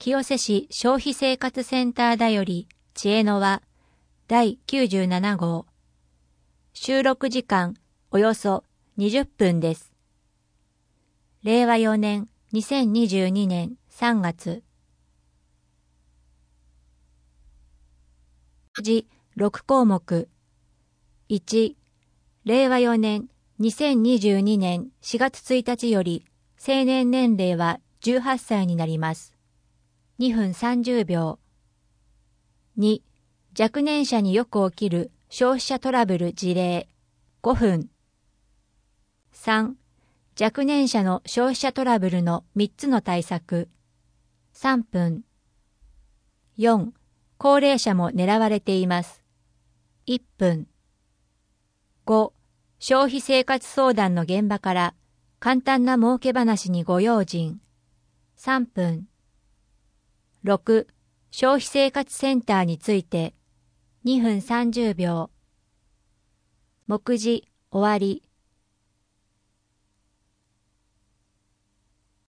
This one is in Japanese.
清瀬市消費生活センターだより知恵の輪第97号。収録時間およそ20分です。令和4年2022年3月。次6項目。1、令和4年2022年4月1日より成年年齢は18歳になります。2分30秒。2、若年者によく起きる消費者トラブル事例5分。3、若年者の消費者トラブルの3つの対策3分。4、高齢者も狙われています1分。5、消費生活相談の現場から簡単な儲け話にご用心3分。6、消費生活センターについて2分30秒。目次終わり。